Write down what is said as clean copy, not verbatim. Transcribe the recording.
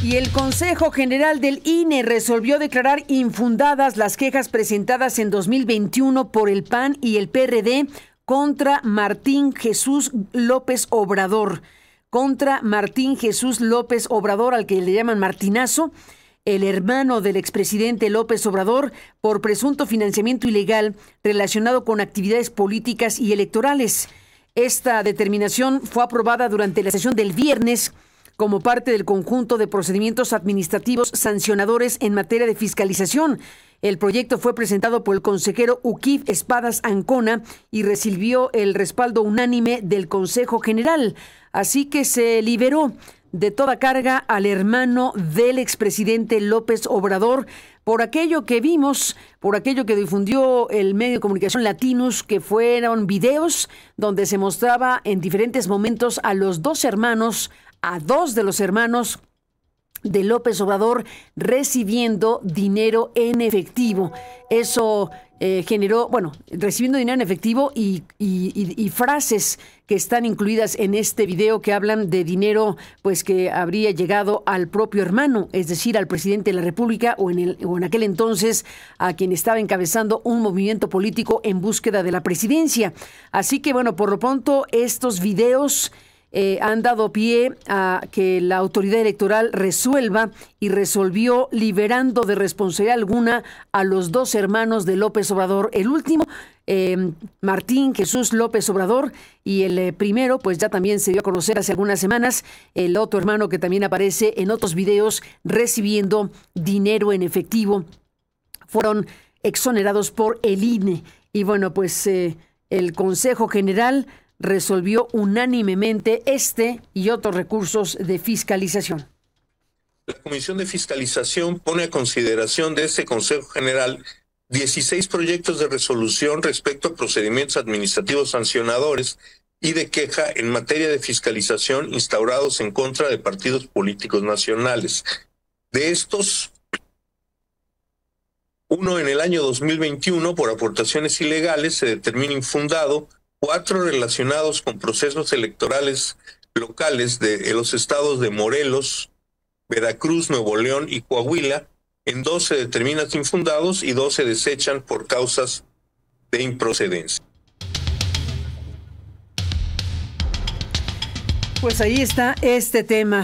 Y el Consejo General del INE resolvió declarar infundadas las quejas presentadas en 2021 por el PAN y el PRD contra Martín Jesús López Obrador. Contra Martín Jesús López Obrador, al que le llaman Martinazo, el hermano del expresidente López Obrador, por presunto financiamiento ilegal relacionado con actividades políticas y electorales. Esta determinación fue aprobada durante la sesión del viernes como parte del conjunto de procedimientos administrativos sancionadores en materia de fiscalización. El proyecto fue presentado por el consejero Uquib Espadas Ancona y recibió el respaldo unánime del Consejo General. Así que se liberó de toda carga al hermano del expresidente López Obrador por aquello que vimos, por aquello que difundió el medio de comunicación Latinus, que fueron videos donde se mostraba en diferentes momentos a los dos hermanos, a dos de los hermanos de López Obrador recibiendo dinero en efectivo. Eso generó, recibiendo dinero en efectivo y frases que están incluidas en este video que hablan de dinero pues que habría llegado al propio hermano, es decir, al presidente de la República o en aquel entonces a quien estaba encabezando un movimiento político en búsqueda de la presidencia. Así que por lo pronto estos videos han dado pie a que la autoridad electoral resuelva y resolvió liberando de responsabilidad alguna a los dos hermanos de López Obrador. El último, Martín Jesús López Obrador, y el primero, pues ya también se dio a conocer hace algunas semanas, el otro hermano que también aparece en otros videos recibiendo dinero en efectivo, fueron exonerados por el INE. Y el Consejo General resolvió unánimemente este y otros recursos de fiscalización. La Comisión de Fiscalización pone a consideración de este Consejo General 16 proyectos de resolución respecto a procedimientos administrativos sancionadores y de queja en materia de fiscalización instaurados en contra de partidos políticos nacionales. De estos, uno en el año 2021 por aportaciones ilegales se determina infundado, 4 relacionados con procesos electorales locales de los estados de Morelos, Veracruz, Nuevo León y Coahuila. En 2 se determinan infundados y 2 se desechan por causas de improcedencia. Pues ahí está este tema.